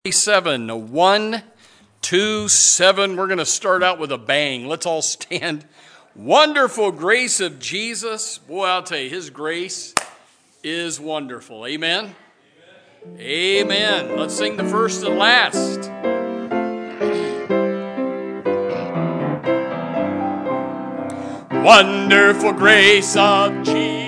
7, 1, 2, 7. We're going to start out with a bang. Let's all stand. Wonderful grace of Jesus. Boy, I'll tell you, His grace is wonderful. Amen? Amen. Let's sing the first and last. Wonderful grace of Jesus.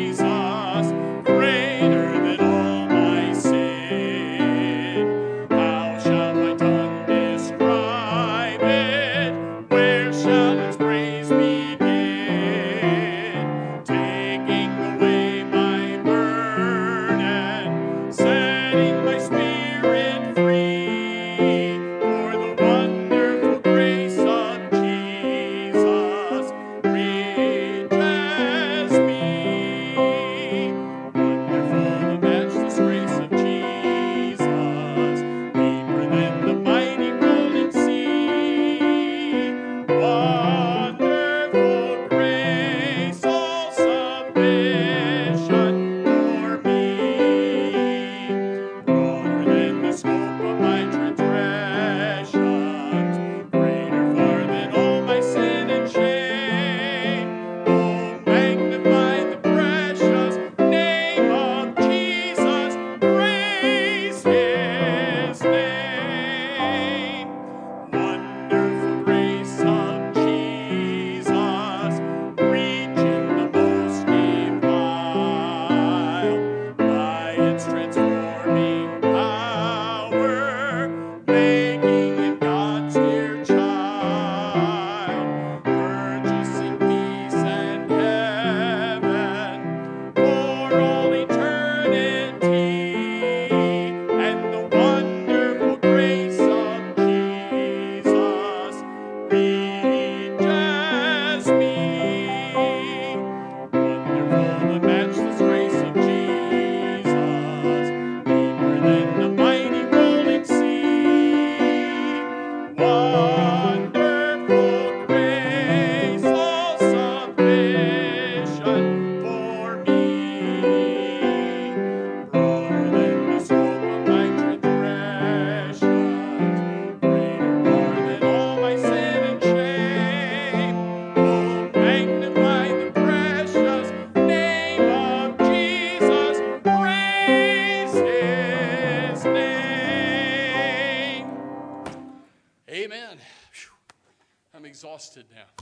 Exhausted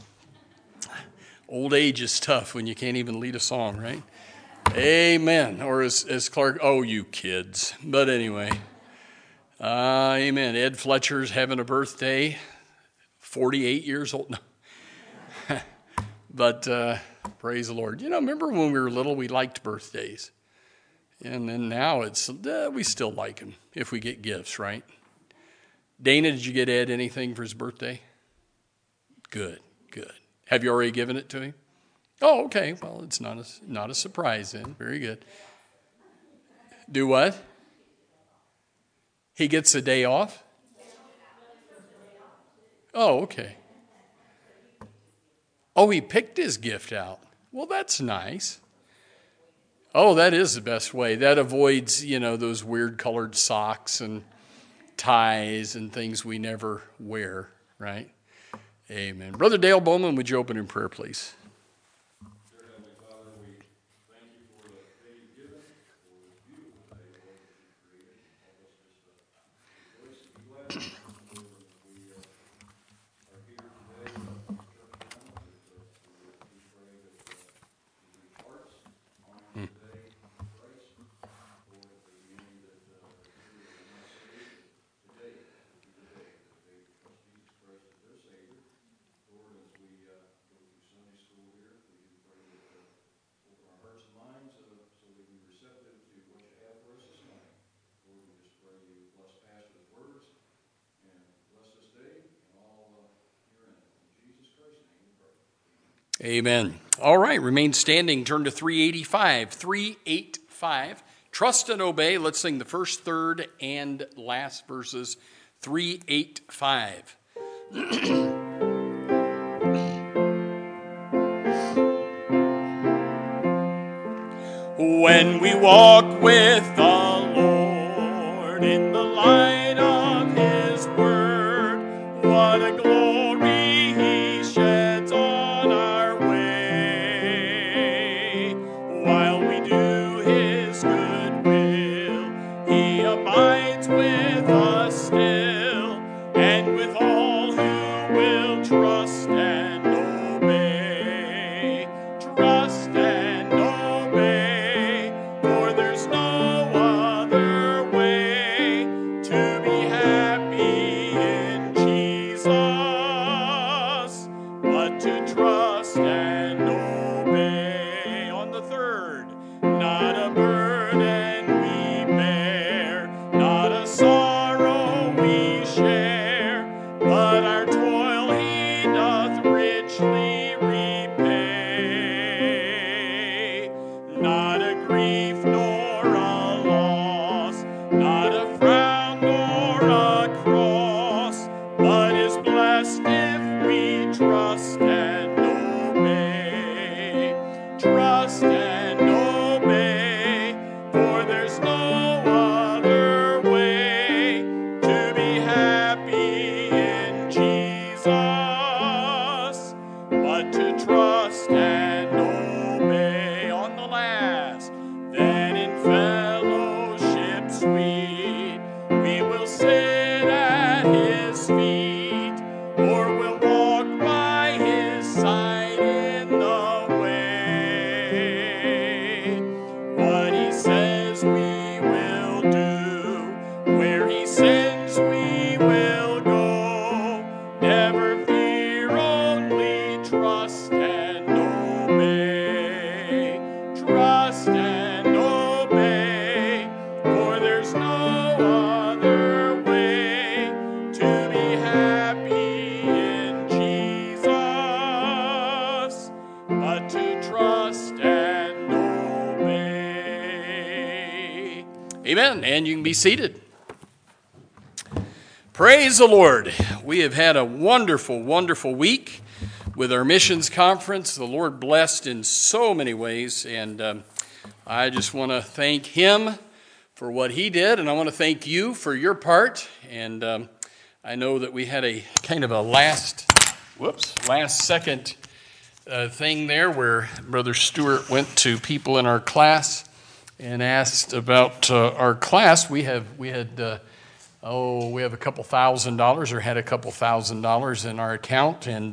now. Old age is tough when you can't even lead a song, right? Amen. Or as Clark, oh, you kids. But anyway, amen. Ed Fletcher's having a birthday, 48 years old. No. But praise the Lord. You know, remember when we were little, we liked birthdays. And then now it's, we still like them if we get gifts, right? Dana, did you get Ed anything for his birthday? Good, good. Have you already given it to him? Oh, okay. Well, it's not a surprise then. Very good. Do what? He gets a day off? Oh, okay. Oh, he picked his gift out. Well, that's nice. Oh, that is the best way. That avoids, those weird colored socks and ties and things we never wear, right? Amen. Brother Dale Bowman, would you open in prayer, please? Dear Heavenly Father, we thank you for the day you've given, for this beautiful day, Lord, that you've created. Help us just rejoice and be glad in it. Lord, as we are here today, church family, we pray that you reach hearts on today in Christ. Lord, if there's any that are here that are not saved, today will be the day that they trust Jesus Christ as their Savior. Lord, as we go through Sunday school here, we do pray that open our hearts and minds so we can be receptive to what you have for us this morning. Lord, we just pray you bless Pastor's words and bless this day and all herein. In Jesus Christ's name we pray. Amen. All right, remain standing. Turn to 385. 385. Trust and obey. Let's sing the first, third, and last verses. 385. When we walk with the Lord in the light Amen. And you can be seated. Praise the Lord. We have had a wonderful, wonderful week with our missions conference. The Lord blessed in so many ways, and I just want to thank Him for what He did, and I want to thank you for your part. And I know that we had a kind of a last second thing there where Brother Stewart went to people in our class and asked about our class. We had a couple $1,000 or had a couple $1,000 in our account, and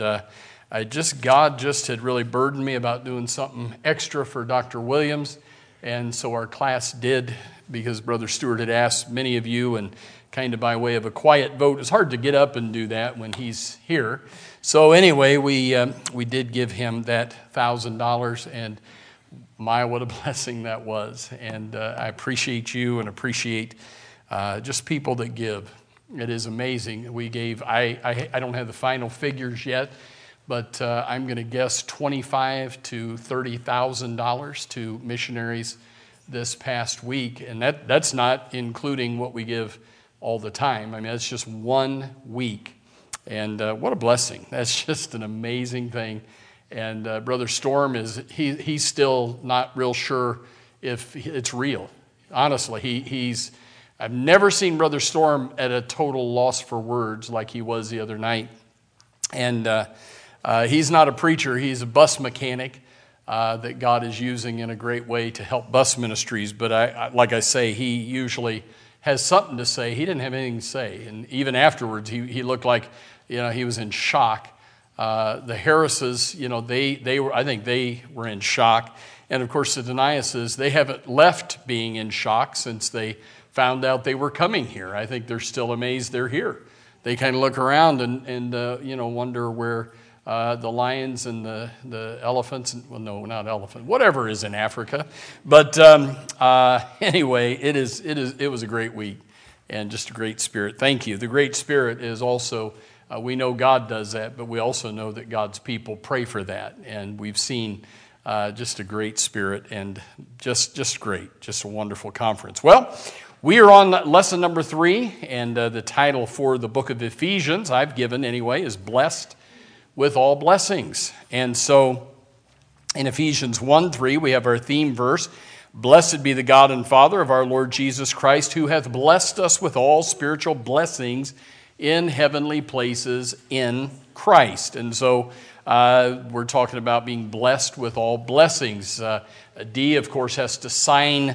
God just had really burdened me about doing something extra for Dr. Williams, and so our class did, because Brother Stewart had asked many of you, and kind of by way of a quiet vote. It's hard to get up and do that when he's here. So anyway, we did give him that $1,000, and my, what a blessing that was. And I appreciate you and appreciate just people that give. It is amazing. We gave, I don't have the final figures yet, but I'm going to guess $25,000 to $30,000 to missionaries this past week. And that's not including what we give all the time. I mean, that's just 1 week. And what a blessing. That's just an amazing thing. And Brother Storm, he's still not real sure if it's real. Honestly, I've never seen Brother Storm at a total loss for words like he was the other night. And he's not a preacher. He's a bus mechanic that God is using in a great way to help bus ministries. But like I say, he usually has something to say. He didn't have anything to say. And even afterwards, he looked like, he was in shock. The Harrises, I think they were in shock. And of course, the Deniases, they haven't left being in shock since they found out they were coming here. I think they're still amazed they're here. They kind of look around and wonder where the lions and the elephants, well, no, not elephant, whatever is in Africa. But anyway, it was a great week and just a great spirit. Thank you. The great spirit is also, we know God does that, but we also know that God's people pray for that. And we've seen just a great spirit and just great, just a wonderful conference. Well, we are on lesson number 3, and the title for the book of Ephesians, I've given anyway, is Blessed with All Blessings. And so in Ephesians 1:3, we have our theme verse, "Blessed be the God and Father of our Lord Jesus Christ, who hath blessed us with all spiritual blessings in heavenly places in Christ." And so we're talking about being blessed with all blessings. D, of course, has to sign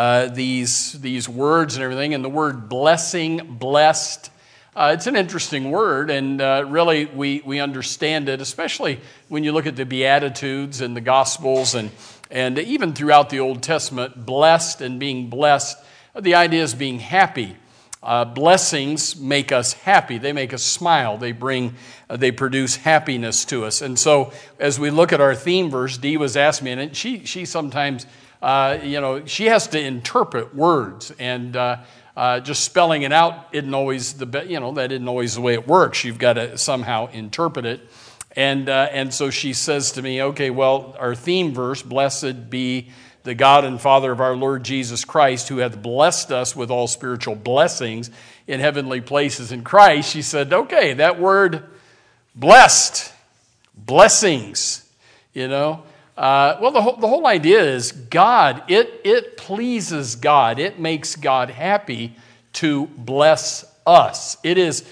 these words and everything. And the word blessing, blessed, it's an interesting word. And really, we understand it, especially when you look at the Beatitudes and the Gospels and even throughout the Old Testament, blessed and being blessed. The idea is being happy. Blessings make us happy. They make us smile. They produce happiness to us. And so, as we look at our theme verse, Dee was asking me, and she sometimes, she has to interpret words, and just spelling it out isn't always that isn't always the way it works. You've got to somehow interpret it, and so she says to me, okay, well, our theme verse, "Blessed be the God and Father of our Lord Jesus Christ, who hath blessed us with all spiritual blessings in heavenly places in Christ." She said, okay, that word blessed, blessings, well, the whole idea is God, it pleases God. It makes God happy to bless us. It is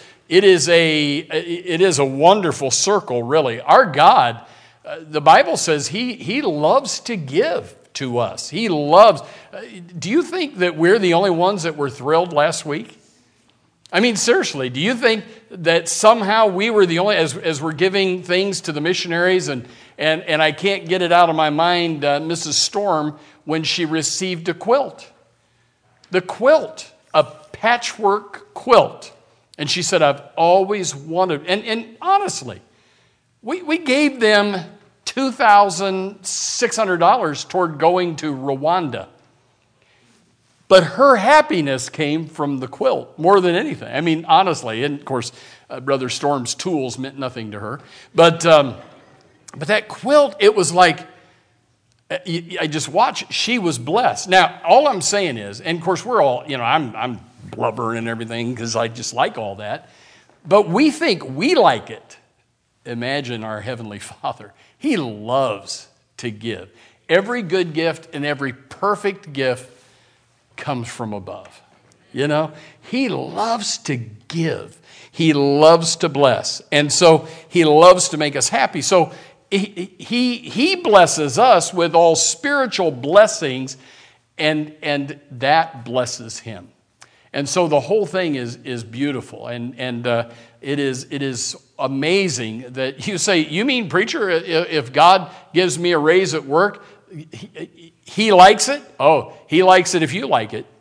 a wonderful circle, really. Our God, the Bible says He loves to give to us. He loves. Do you think that we're the only ones that were thrilled last week? I mean, seriously, do you think that somehow we were the only, as we're giving things to the missionaries, and I can't get it out of my mind, Mrs. Storm, when she received a quilt. The quilt, a patchwork quilt. And she said, "I've always wanted," and honestly, we gave them $2,600 toward going to Rwanda. But her happiness came from the quilt more than anything. I mean, honestly, and of course, Brother Storm's tools meant nothing to her. But that quilt, it was like, I just watch. She was blessed. Now, all I'm saying is, and of course we're all, I'm blubbering and everything because I just like all that. But we think we like it. Imagine our Heavenly Father. He loves to give. Every good gift and every perfect gift comes from above. He loves to give. He loves to bless. And so he loves to make us happy. So he blesses us with all spiritual blessings, and that blesses him. And so the whole thing is beautiful, and it is amazing that you say, you mean, preacher, if God gives me a raise at work, he likes it? Oh, he likes it if you like it.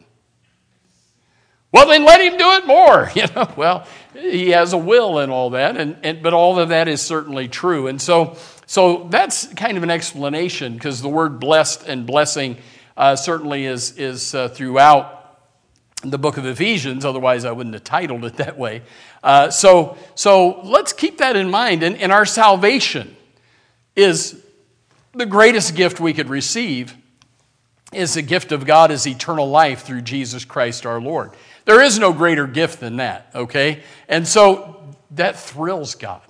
Well, then let him do it more. Well, he has a will and all that, but all of that is certainly true. And so that's kind of an explanation, because the word blessed and blessing certainly is throughout the book of Ephesians. Otherwise, I wouldn't have titled it that way. So let's keep that in mind. And our salvation is the greatest gift we could receive. Is the gift of God is eternal life through Jesus Christ our Lord. There is no greater gift than that, okay? And so that thrills God.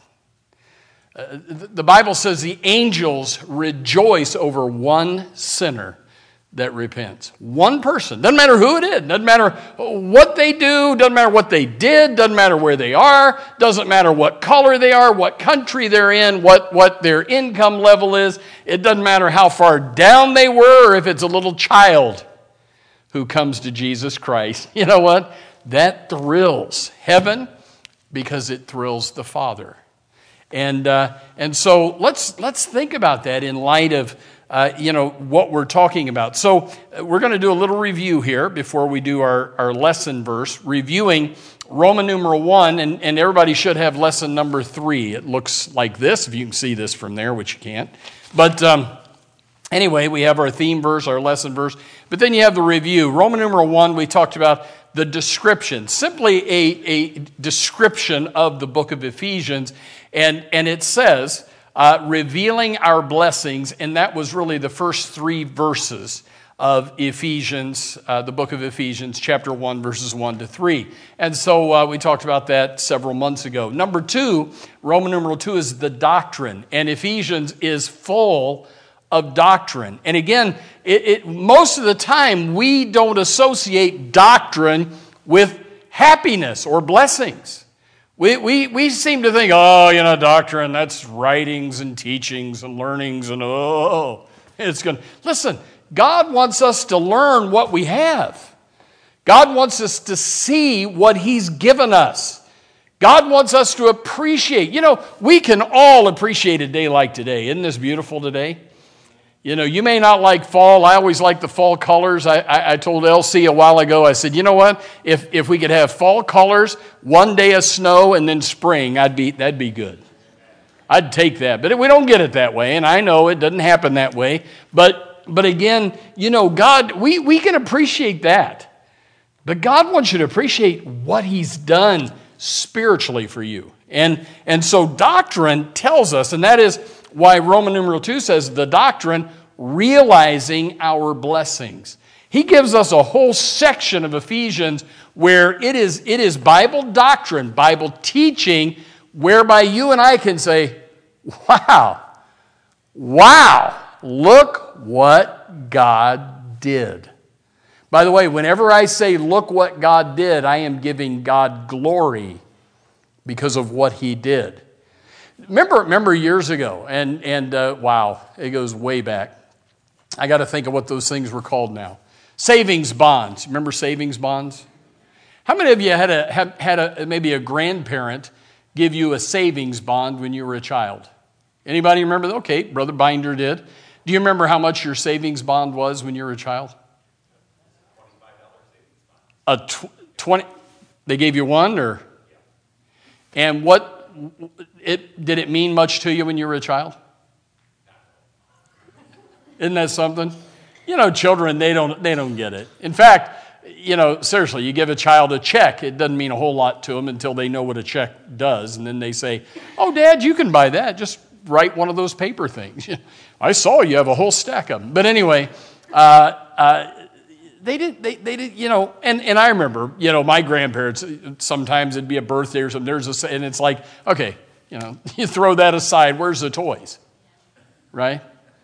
The Bible says the angels rejoice over one sinner that repents. One person. Doesn't matter who it is. Doesn't matter what they do. Doesn't matter what they did. Doesn't matter where they are. Doesn't matter what color they are, what country they're in, what their income level is. It doesn't matter how far down they were, or if it's a little child who comes to Jesus Christ. You know what? That thrills heaven because it thrills the Father. And so let's think about that in light of what we're talking about. So we're going to do a little review here before we do our lesson verse, reviewing Roman numeral 1, and everybody should have lesson number 3. It looks like this, if you can see this from there, which you can't. But anyway, we have our theme verse, our lesson verse, but then you have the review. Roman numeral 1, we talked about the description, simply a description of the book of Ephesians, and it says, revealing our blessings, and that was really the first 3 verses of Ephesians, the book of Ephesians, chapter 1, verses 1 to 3. And so we talked about that several months ago. Number 2, Roman numeral 2 is the doctrine, and Ephesians is full of doctrine. And again, most of the time we don't associate doctrine with happiness or blessings. We seem to think, doctrine, that's writings and teachings and learnings and it's going to... Listen, God wants us to learn what we have. God wants us to see what He's given us. God wants us to appreciate. We can all appreciate a day like today. Isn't this beautiful today? You may not like fall. I always like the fall colors. I told Elsie a while ago, I said, you know what? If we could have fall colors, one day of snow, and then spring, that'd be good. I'd take that. But we don't get it that way, and I know it doesn't happen that way. But again, God, we can appreciate that. But God wants you to appreciate what He's done spiritually for you. And so doctrine tells us, and that is why Roman numeral 2 says the doctrine, realizing our blessings. He gives us a whole section of Ephesians where it is Bible doctrine, Bible teaching, whereby you and I can say, wow, look what God did. By the way, whenever I say look what God did, I am giving God glory because of what He did. Remember years ago, and wow, it goes way back. I got to think of what those things were called now. Savings bonds. Remember savings bonds? How many of you had maybe a grandparent give you a savings bond when you were a child? Anybody remember that? Okay, Brother Binder did. Do you remember how much your savings bond was when you were a child? $25 savings bond. 20. They gave you one, or? And did it mean much to you when you were a child? Isn't that something? Children, they don't get it. In fact, seriously, you give a child a check, it doesn't mean a whole lot to them until they know what a check does. And then they say, oh, Dad, you can buy that. Just write one of those paper things. I saw you have a whole stack of them. But anyway, they did, you know, and I remember, you know, my grandparents, sometimes it'd be a birthday or something, and it's like, okay, you know, you throw that aside, where's the toys? Right?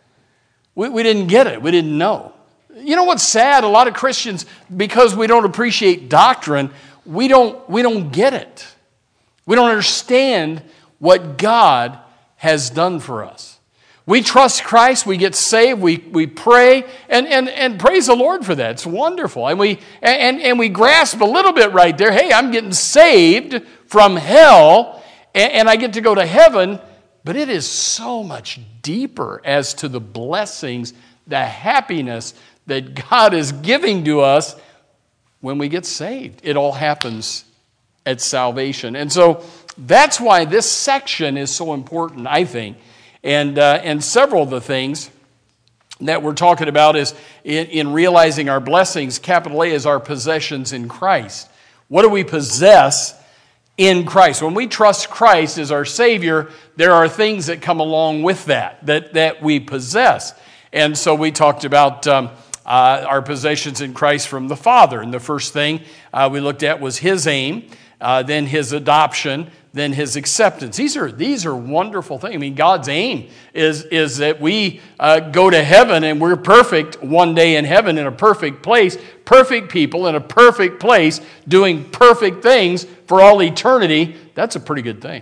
We didn't get it. We didn't know. You know what's sad? A lot of Christians, because we don't appreciate doctrine, we don't get it. We don't understand what God has done for us. We trust Christ, we get saved, we pray, and praise the Lord for that. It's wonderful. And we grasp a little bit right there, hey, I'm getting saved from hell, and I get to go to heaven, but it is so much deeper as to the blessings, the happiness that God is giving to us when we get saved. It all happens at salvation. And so that's why this section is so important, I think. And several of the things that we're talking about is in realizing our blessings, capital A is our possessions in Christ. What do we possess in Christ? When we trust Christ as our Savior, there are things that come along with that we possess. And so we talked about our possessions in Christ from the Father. And the first thing we looked at was His aim, then His adoption, then His acceptance. These are wonderful things. I mean, God's aim is that we go to heaven and we're perfect one day in heaven in a perfect place, perfect people in a perfect place, doing perfect things for all eternity. That's a pretty good thing.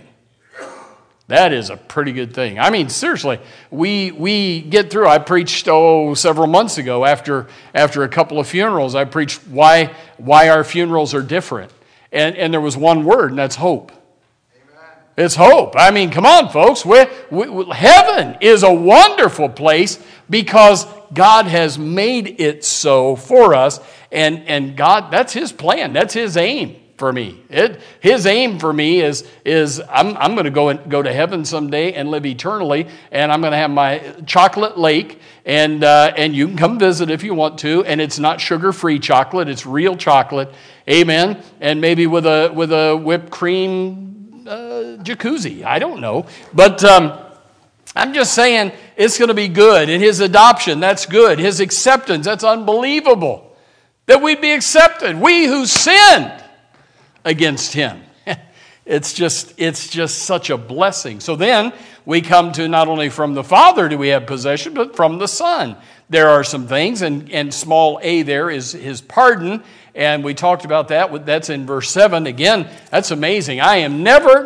That is a pretty good thing. I mean, seriously, we get through. I preached several months ago after a couple of funerals. I preached why our funerals are different, and there was one word, and that's hope. It's hope. I mean, come on, folks. Heaven is a wonderful place because God has made it so for us. And God, that's His plan. That's His aim for me. His aim for me is I'm going to go to heaven someday and live eternally. And I'm going to have my chocolate lake. And you can come visit if you want to. And it's not sugar-free chocolate. It's real chocolate. Amen. And maybe with a whipped cream jacuzzi. I don't know. But I'm just saying it's going to be good. And His adoption, that's good. His acceptance, that's unbelievable. That we'd be accepted. We who sinned against Him. It's just such a blessing. So then we come to not only from the Father do we have possession, but from the Son. There are some things, and small a there is His pardon. And we talked about that. That's in verse 7. Again, that's amazing. I am never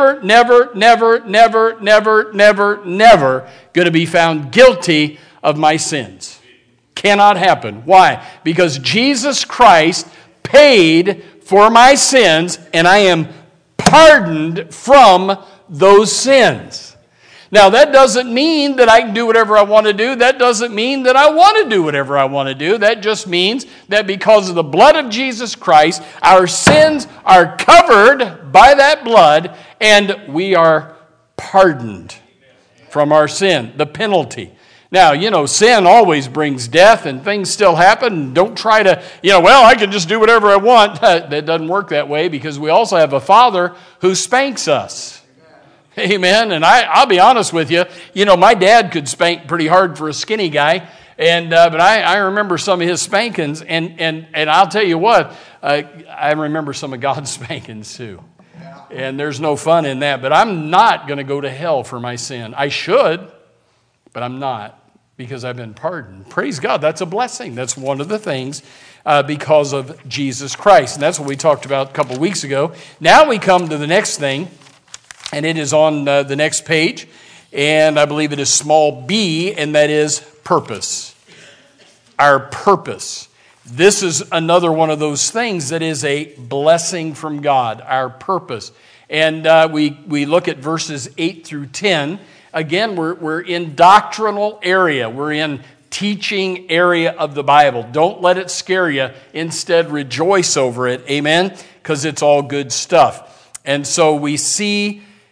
going to be found guilty of my sins. Cannot happen. Why? Because Jesus Christ paid for my sins, and I am pardoned from those sins. Now, that doesn't mean that I can do whatever I want to do. That doesn't mean that I want to do whatever I want to do. That just means that because of the blood of Jesus Christ, our sins are covered by that blood, and we are pardoned from our sin, the penalty. Now, you know, sin always brings death, and things still happen. Don't try to, I can just do whatever I want. That doesn't work that way, because we also have a Father who spanks us. Amen. And I'll be honest with you. My dad could spank pretty hard for a skinny guy, but I remember some of his spankings, and I'll tell you what, I remember some of God's spankings too. And there's no fun in that. But I'm not going to go to hell for my sin. I should, but I'm not, because I've been pardoned. Praise God. That's a blessing. That's one of the things because of Jesus Christ. And that's what we talked about a couple weeks ago. Now we come to the next thing. And it is on the next page, and I believe it is small b, and that is purpose. Our purpose. This is another one of those things that is a blessing from God, our purpose. And we look at verses 8 through 10. Again, we're in doctrinal area. We're in teaching area of the Bible. Don't let it scare you. Instead, rejoice over it. Amen? Because it's all good stuff. And so we see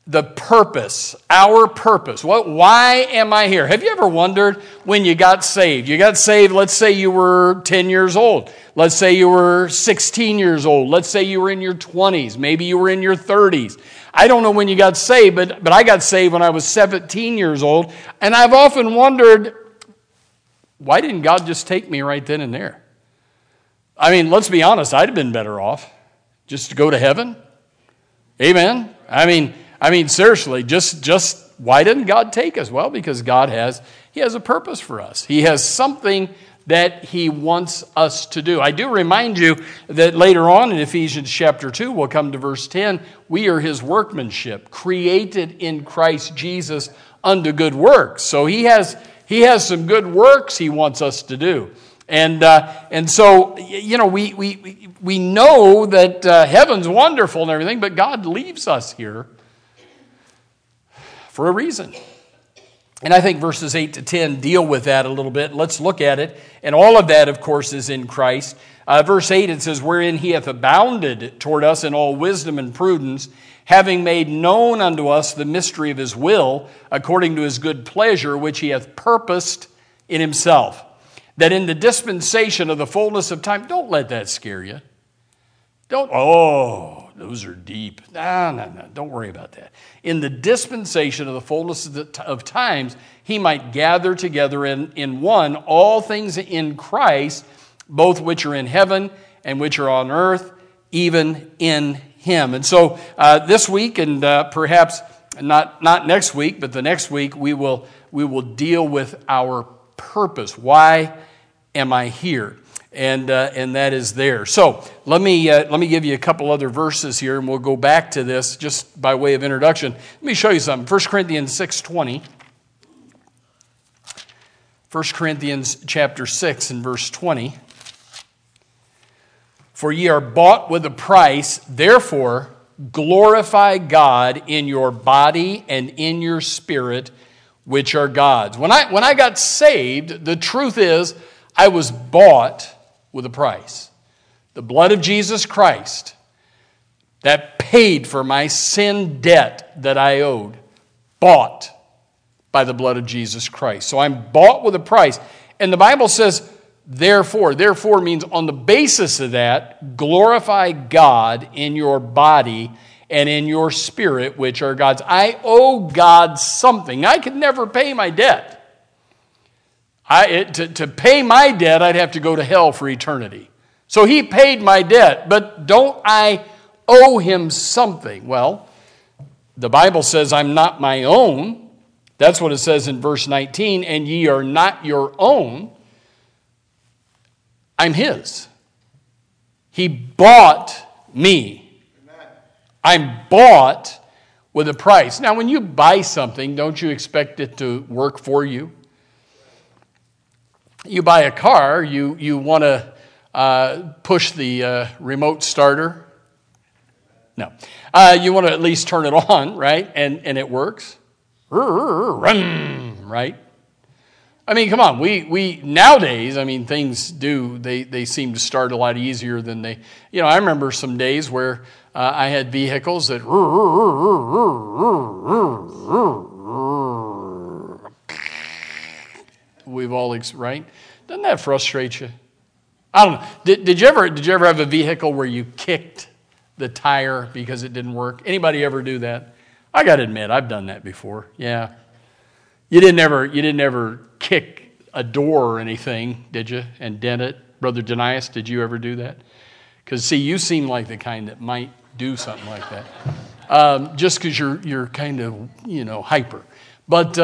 the purpose, our purpose. Why am I here? Have you ever wondered when you got saved? You got saved, let's say you were 10 years old. Let's say you were 16 years old. Let's say you were in your 20s. Maybe you were in your 30s. I don't know when you got saved, but I got saved when I was 17 years old. And I've often wondered, why didn't God just take me right then and there? I mean, let's be honest, I'd have been better off just to go to heaven. Amen. I mean, seriously, just why didn't God take us? Well, because He has a purpose for us. He has something that He wants us to do. I do remind you that later on in Ephesians chapter 2, we'll come to verse 10, we are His workmanship, created in Christ Jesus unto good works. So He has some good works He wants us to do. And so, you know, we know that heaven's wonderful and everything, but God leaves us here for a reason. And I think verses 8 to 10 deal with that a little bit. Let's look at it. And all of that, of course, is in Christ. Verse 8, it says, wherein He hath abounded toward us in all wisdom and prudence, having made known unto us the mystery of His will, according to His good pleasure, which He hath purposed in Himself, that in the dispensation of the fullness of time, don't let that scare you. Those are deep. No, don't worry about that. In the dispensation of the fullness of times, He might gather together in one all things in Christ, both which are in heaven and which are on earth, even in Him. And so this week, and perhaps not next week, but the next week, we will deal with our purpose. Why am I here? And that is there. So let me give you a couple other verses here, and we'll go back to this just by way of introduction. Let me show you something. 1 Corinthians 6:20. 1 Corinthians chapter 6 and verse 20. For ye are bought with a price, therefore glorify God in your body and in your spirit, which are God's. When I got saved, the truth is I was bought with a price. The blood of Jesus Christ that paid for my sin debt that I owed, bought by the blood of Jesus Christ. So I'm bought with a price. And the Bible says, therefore means on the basis of that, glorify God in your body and in your spirit, which are God's. I owe God something. I could never pay my debt. To pay my debt, I'd have to go to hell for eternity. So He paid my debt, but don't I owe Him something? Well, the Bible says I'm not my own. That's what it says in verse 19, and ye are not your own. I'm His. He bought me. I'm bought with a price. Now, when you buy something, don't you expect it to work for you? You buy a car, you want to push the remote starter. No. You want to at least turn it on, right? And it works. Run, right? I mean, come on. We nowadays, I mean, things do, they seem to start a lot easier than they, you know, I remember some days where I had vehicles that we've all, right? Doesn't that frustrate you? I don't know. Did you ever have a vehicle where you kicked the tire because it didn't work? Anybody ever do that? I got to admit, I've done that before. Yeah. You didn't ever kick a door or anything, did you? And dent it? Brother Denias, did you ever do that? Because, see, you seem like the kind that might do something like that. Just because you're kind of, hyper. But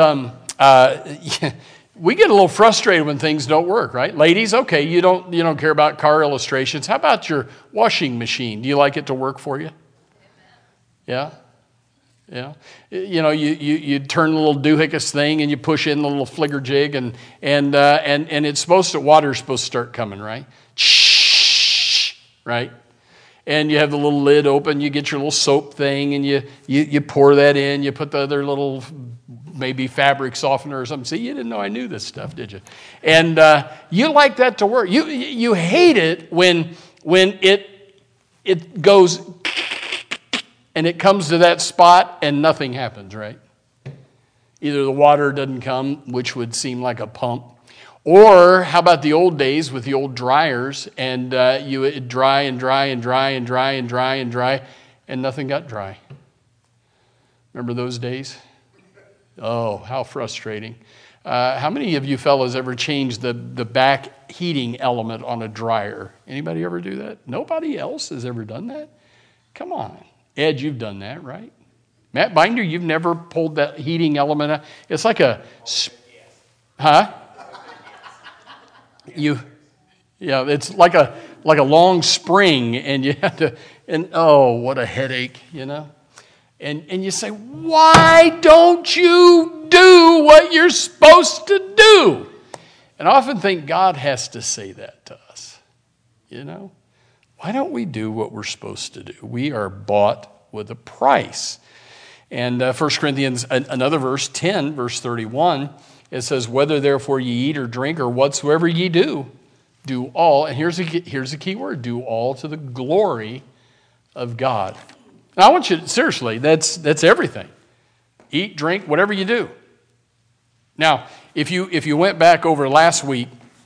we get a little frustrated when things don't work, right? Ladies, okay, you don't care about car illustrations. How about your washing machine? Do you like it to work for you? Yeah? Yeah. You turn the little doohickeys thing and you push in the little fligger jig and it's water's supposed to start coming, right? Shh, right? And you have the little lid open, you get your little soap thing and you pour that in, you put the other little maybe fabric softener or something. See, you didn't know I knew this stuff, did you? And you like that to work. You hate it when it goes and it comes to that spot and nothing happens, right? Either the water doesn't come, which would seem like a pump, or how about the old days with the old dryers, and you would dry and dry and dry and dry and dry and dry, and nothing got dry. Remember those days? Oh, how frustrating. How many of you fellas ever changed the back heating element on a dryer? Anybody ever do that? Nobody else has ever done that? Come on. Ed, you've done that, right? Matt Binder, you've never pulled that heating element out? It's like a... Huh? It's like a long spring, and you have to... And oh, what a headache, you know? And you say, why don't you do what you're supposed to do? And I often think God has to say that to us, you know? Why don't we do what we're supposed to do? We are bought with a price. And 1 Corinthians, another verse, 10, verse 31, it says, whether therefore ye eat or drink or whatsoever ye do all, and here's a key word, do all to the glory of God. Now, I want you to, seriously, that's everything. Eat, drink, whatever you do. Now, if you went back over last week,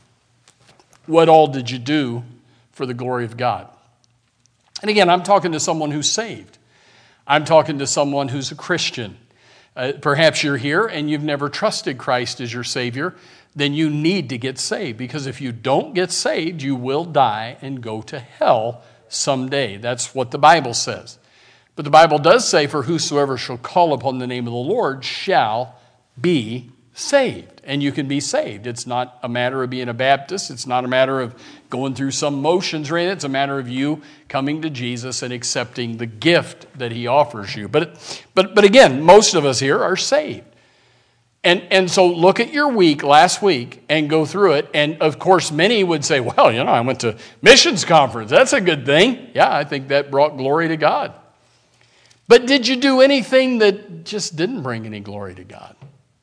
what all did you do for the glory of God? And again, I'm talking to someone who's saved. I'm talking to someone who's a Christian. Perhaps you're here and you've never trusted Christ as your Savior. Then you need to get saved, because if you don't get saved, you will die and go to hell someday. That's what the Bible says. But the Bible does say, for whosoever shall call upon the name of the Lord shall be saved. And you can be saved. It's not a matter of being a Baptist. It's not a matter of going through some motions or anything. It's a matter of you coming to Jesus and accepting the gift that he offers you. But again, most of us here are saved. And so look at your week last week and go through it. And of course, many would say, well, you know, I went to missions conference. That's a good thing. Yeah, I think that brought glory to God. But did you do anything that just didn't bring any glory to God?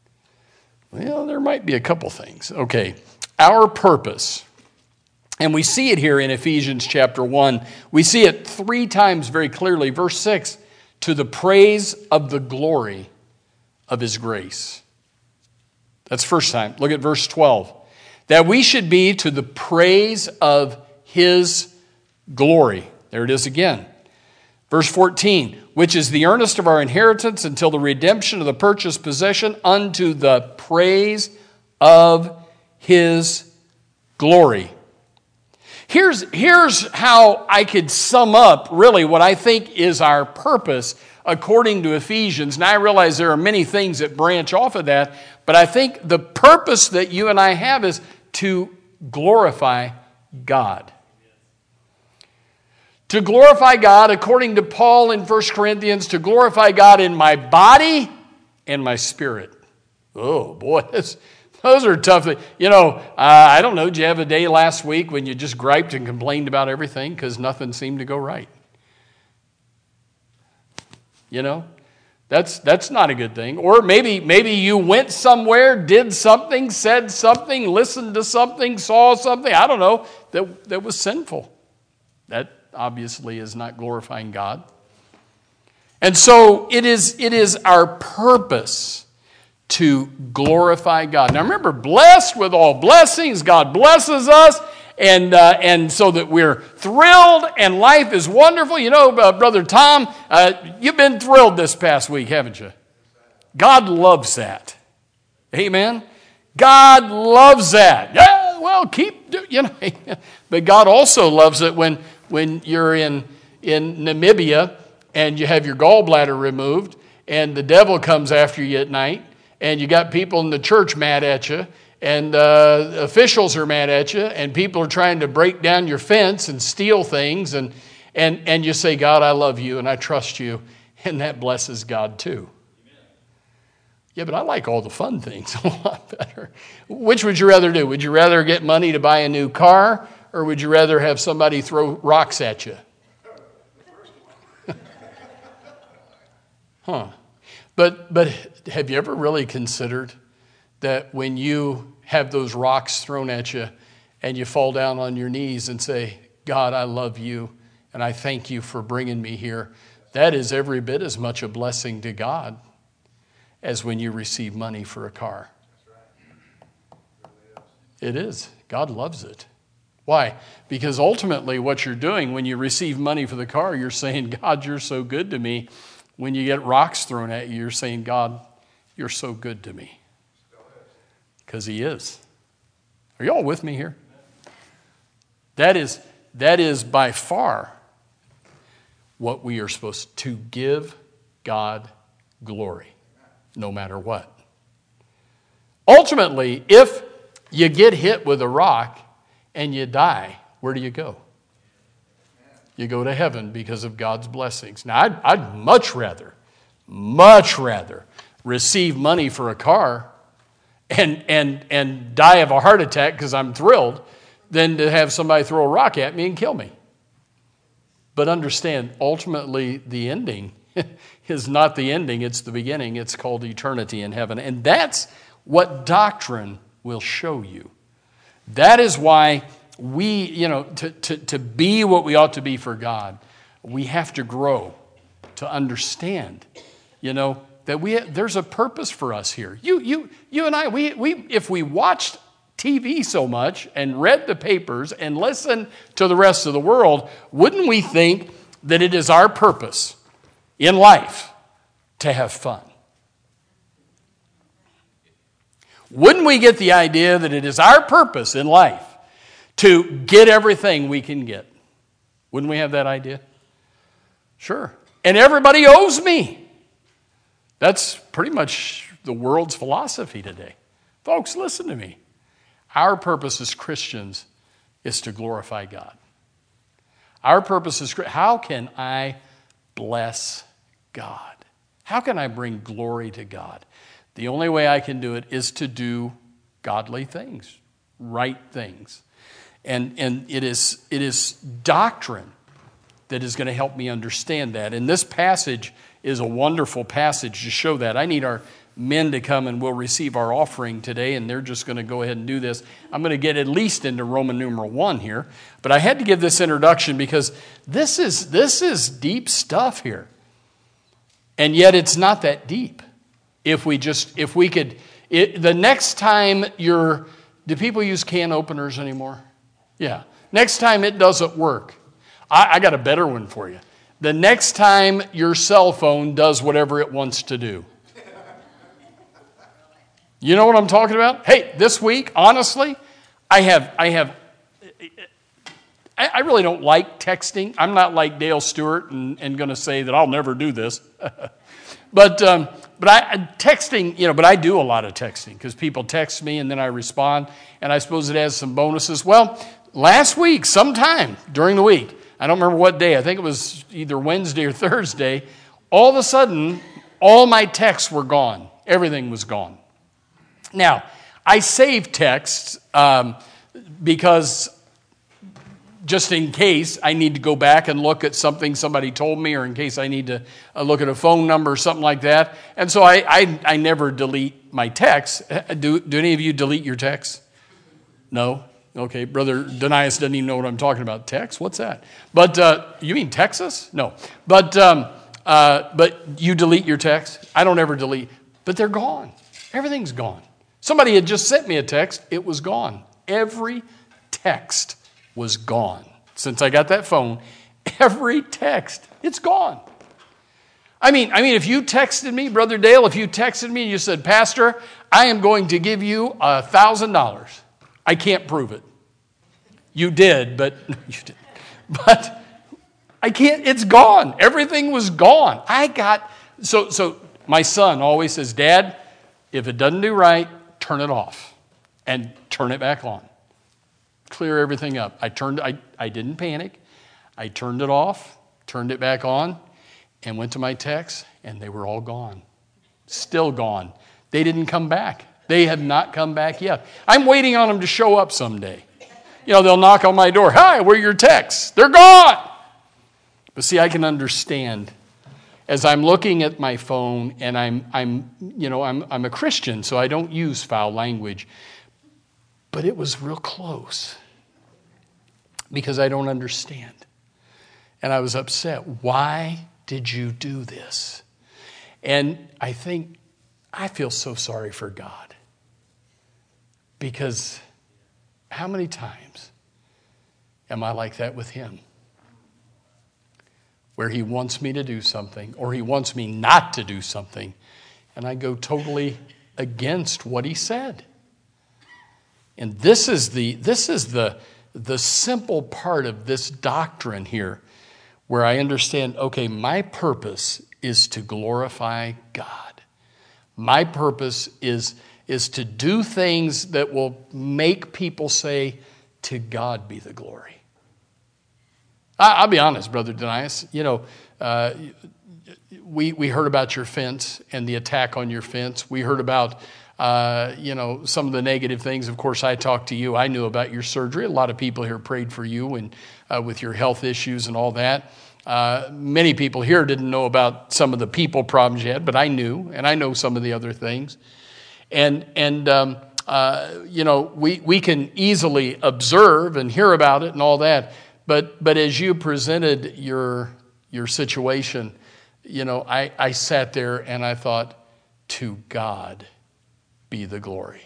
Well, there might be a couple things. Okay, our purpose. And we see it here in Ephesians chapter 1. We see it 3 times very clearly. Verse 6, to the praise of the glory of his grace. That's the first time. Look at verse 12. That we should be to the praise of his glory. There it is again. Verse 14, which is the earnest of our inheritance until the redemption of the purchased possession unto the praise of his glory. Here's how I could sum up really what I think is our purpose according to Ephesians. Now I realize there are many things that branch off of that, but I think the purpose that you and I have is to glorify God. To glorify God, according to Paul in 1 Corinthians, to glorify God in my body and my spirit. Oh, boy, those are tough. You know, I don't know, did you have a day last week when you just griped and complained about everything because nothing seemed to go right? You know, that's not a good thing. Or maybe you went somewhere, did something, said something, listened to something, saw something, I don't know, that was sinful. That obviously is not glorifying God. And so it is our purpose to glorify God. Now remember, blessed with all blessings, God blesses us, and so that we're thrilled and life is wonderful. You know, Brother Tom, you've been thrilled this past week, haven't you? God loves that. Amen? God loves that. Yeah, well, but God also loves it when you're in Namibia and you have your gallbladder removed and the devil comes after you at night and you got people in the church mad at you and officials are mad at you and people are trying to break down your fence and steal things and you say, God, I love you and I trust you, and that blesses God too. Amen. Yeah, but I like all the fun things a lot better. Which would you rather do? Would you rather get money to buy a new car, or would you rather have somebody throw rocks at you? Huh. But have you ever really considered that when you have those rocks thrown at you and you fall down on your knees and say, God, I love you and I thank you for bringing me here, That is every bit as much a blessing to God as when you receive money for a car. It is. God loves it. Why? Because ultimately what you're doing when you receive money for the car, you're saying, God, you're so good to me. When you get rocks thrown at you, you're saying, God, you're so good to me. Because he is. Are you all with me here? That is by far what we are supposed to give God glory, no matter what. Ultimately, if you get hit with a rock and you die, where do you go? You go to heaven because of God's blessings. Now, I'd much rather receive money for a car and die of a heart attack because I'm thrilled than to have somebody throw a rock at me and kill me. But understand, ultimately, the ending is not the ending, it's the beginning. It's called eternity in heaven. And that's what doctrine will show you. That is why we, to be what we ought to be for God, we have to grow to understand, that there's a purpose for us here. You and I, if we watched TV so much and read the papers and listened to the rest of the world, wouldn't we think that it is our purpose in life to have fun? Wouldn't we get the idea that it is our purpose in life to get everything we can get? Wouldn't we have that idea? Sure. And everybody owes me. That's pretty much the world's philosophy today. Folks, listen to me. Our purpose as Christians is to glorify God. Our purpose is, how can I bless God? How can I bring glory to God? The only way I can do it is to do godly things, right things. And it is doctrine that is going to help me understand that. And this passage is a wonderful passage to show that. I need our men to come and we'll receive our offering today, and they're just going to go ahead and do this. I'm going to get at least into Roman numeral 1 here, but I had to give this introduction because this is deep stuff here. And yet it's not that deep. The next time do people use can openers anymore? Yeah. Next time it doesn't work. I got a better one for you. The next time your cell phone does whatever it wants to do. You know what I'm talking about? Hey, this week, honestly, I really don't like texting. I'm not like Dale Stewart and going to say that I'll never do this. But texting, but I do a lot of texting because people text me and then I respond, and I suppose it has some bonuses. Well, last week, sometime during the week, I don't remember what day, I think it was either Wednesday or Thursday, all of a sudden, all my texts were gone. Everything was gone. Now, I save texts because just in case I need to go back and look at something somebody told me, or in case I need to look at a phone number or something like that. And so I never delete my texts. Do any of you delete your texts? No? Okay, Brother Denias doesn't even know what I'm talking about. Text? What's that? But you mean Texas? No. But you delete your texts? I don't ever delete. But they're gone. Everything's gone. Somebody had just sent me a text. It was gone. Every text was gone. Since I got that phone, every text, it's gone. I mean, if you texted me, Brother Dale, if you texted me and you said, Pastor, I am going to give you $1,000. I can't prove it. You did, but you didn't. But I can't, it's gone. Everything was gone. So my son always says, Dad, if it doesn't do right, turn it off and turn it back on. Clear everything up. I didn't panic. I turned it off, turned it back on, and went to my texts, and they were all gone. Still gone. They didn't come back. They have not come back yet. I'm waiting on them to show up someday. They'll knock on my door. Hi, where are your texts? They're gone. But see, I can understand as I'm looking at my phone, and I'm a Christian, so I don't use foul language. But it was real close because I don't understand. And I was upset. Why did you do this? And I feel so sorry for God. Because how many times am I like that with him? Where he wants me to do something, or he wants me not to do something, and I go totally against what he said. And this is the simple part of this doctrine here, where I understand, okay, my purpose is to glorify God. My purpose is to do things that will make people say, to God be the glory. I'll be honest, Brother Denias. We heard about your fence and the attack on your fence. We heard about, some of the negative things. Of course, I talked to you. I knew about your surgery. A lot of people here prayed for you and with your health issues and all that. Many people here didn't know about some of the people problems you had, but I knew, and I know some of the other things. And we can easily observe and hear about it and all that. But as you presented your situation, I sat there and I thought, to God be the glory.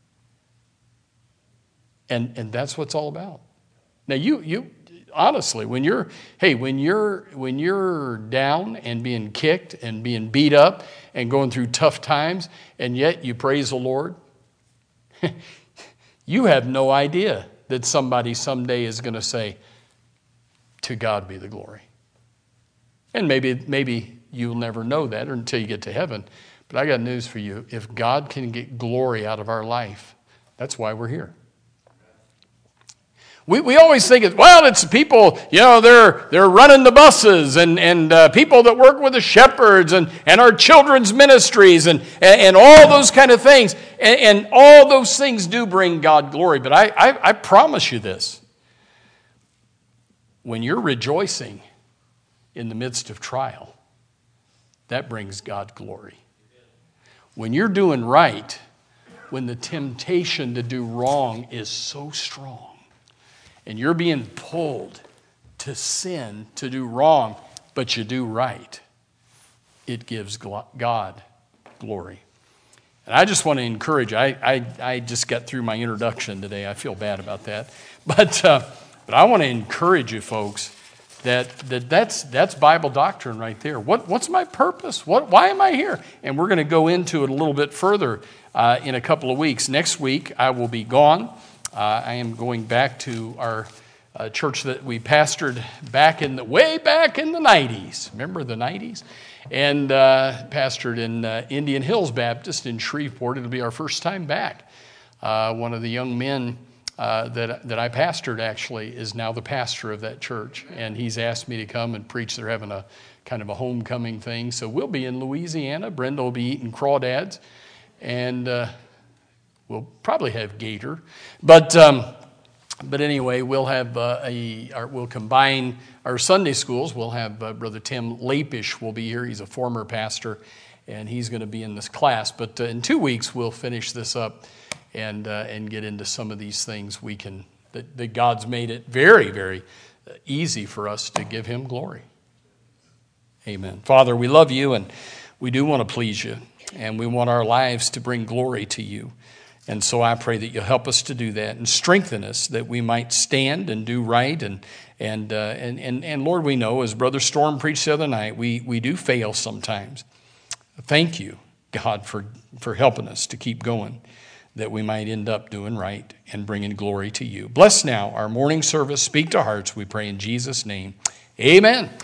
And that's what it's all about. Now you honestly, when you're down and being kicked and being beat up and going through tough times, and yet you praise the Lord, you have no idea that somebody someday is going to say, to God be the glory. And maybe you'll never know that until you get to heaven. But I got news for you. If God can get glory out of our life, that's why we're here. We always think, it's people, they're running the buses and people that work with the shepherds and our children's ministries and all those kind of things. And all those things do bring God glory. But I promise you this. When you're rejoicing in the midst of trial, that brings God glory. When you're doing right, when the temptation to do wrong is so strong, and you're being pulled to sin, to do wrong, but you do right, it gives God glory. And I just want to encourage, I just got through my introduction today. I feel bad about that. But I want to encourage you folks that's Bible doctrine right there. What's my purpose? Why am I here? And we're going to go into it a little bit further in a couple of weeks. Next week, I will be gone. I am going back to our church that we pastored way back in the 90s. Remember the 90s? And pastored in Indian Hills Baptist in Shreveport. It'll be our first time back. One of the young men that I pastored actually is now the pastor of that church, and he's asked me to come and preach. They're having a kind of a homecoming thing, so we'll be in Louisiana. Brenda will be eating crawdads, and we'll probably have gator, but anyway, we'll have we'll combine our Sunday schools. We'll have Brother Tim Lapish will be here. He's a former pastor, and he's going to be in this class. But in 2 weeks, we'll finish this up and get into some of these things that God's made it very, very easy for us to give him glory. Amen. Father, we love you, and we do want to please you, and we want our lives to bring glory to you. And so I pray that you'll help us to do that and strengthen us that we might stand and do right. And Lord, we know, as Brother Storm preached the other night, we do fail sometimes. Thank you, God, for helping us to keep going, that we might end up doing right and bringing glory to you. Bless now our morning service. Speak to hearts, we pray in Jesus' name. Amen.